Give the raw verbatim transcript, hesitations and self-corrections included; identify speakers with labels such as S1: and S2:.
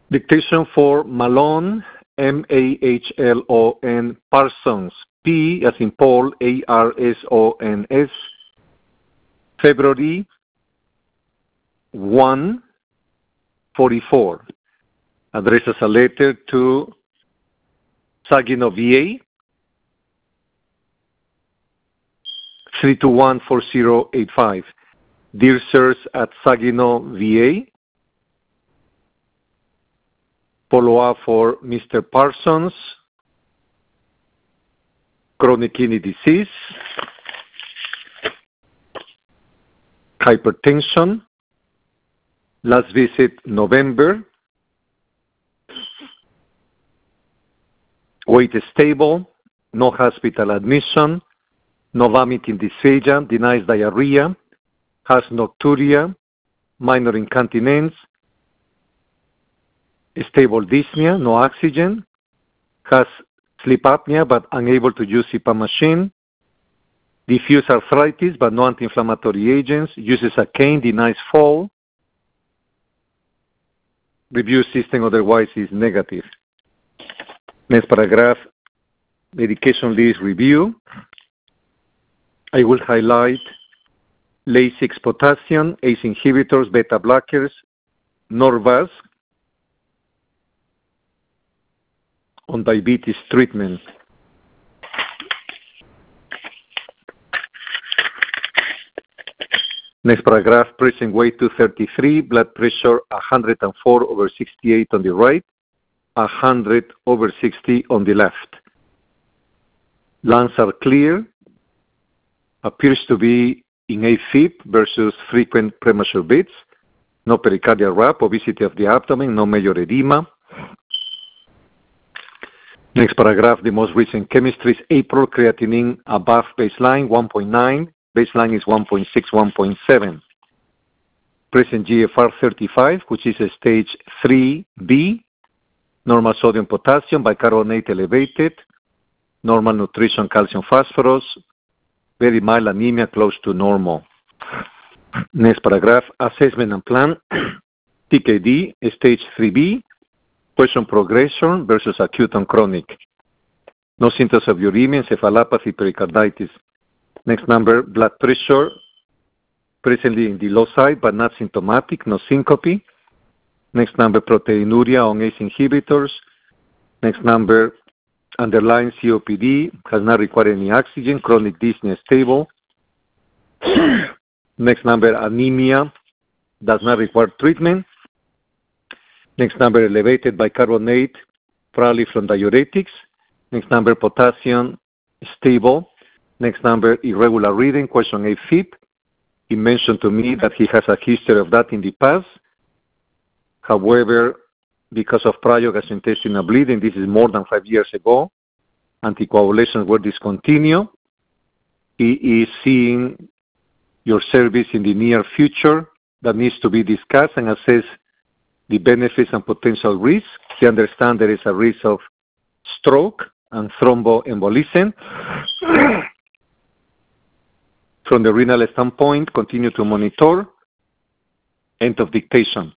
S1: Dictation for Malone, M A H L O N, Parsons, P as in Paul, A R S O N S, February one forty-four. Addresses a letter to Saginaw, V A, three two one four zero eight five. Dear Sirs at Saginaw, V A, follow-up for Mister Parsons, chronic kidney disease, hypertension, last visit November, weight stable, no hospital admission, no vomiting dysphagia, denies diarrhea, has nocturia, minor incontinence, stable dyspnea, no oxygen, has sleep apnea but unable to use C PAP machine, diffuse arthritis but no anti-inflammatory agents, uses a cane, denies fall, review system otherwise is negative. Next paragraph, medication list review. I will highlight Lasix potassium, A C E inhibitors, beta blockers, Norvasc on diabetes treatment. Next paragraph, present weight two thirty-three, blood pressure one hundred four over sixty-eight on the right, one hundred over sixty on the left. Lungs are clear, appears to be in AFib versus frequent premature beats, no pericardial rap, obesity of the abdomen, no major edema. Next paragraph, the most recent chemistry is April, creatinine above baseline, one point nine, baseline is one point six, one point seven. Present G F R thirty-five, which is a stage three B, normal sodium potassium, bicarbonate elevated, normal nutrition calcium phosphorus, very mild anemia close to normal. Next paragraph, assessment and plan, T K D, stage three B, question progression versus acute and chronic. No symptoms of uremia, encephalopathy, pericarditis. Next number, blood pressure, presently in the low side but not symptomatic, no syncope. Next number, proteinuria on A C E inhibitors. Next number, underlying C O P D, has not required any oxygen, chronic dyspnea stable. Next number, anemia, does not require treatment. Next number, elevated bicarbonate, probably from diuretics. Next number, potassium, stable. Next number, irregular reading, question AFib. He mentioned to me that he has a history of that in the past. However, because of prior gastrointestinal bleeding, this is more than five years ago, anticoagulations were discontinued. He is seeing your service in the near future. That needs to be discussed and assess the benefits and potential risks. He understands there is a risk of stroke and thromboembolism. From the renal standpoint, continue to monitor. End of dictation.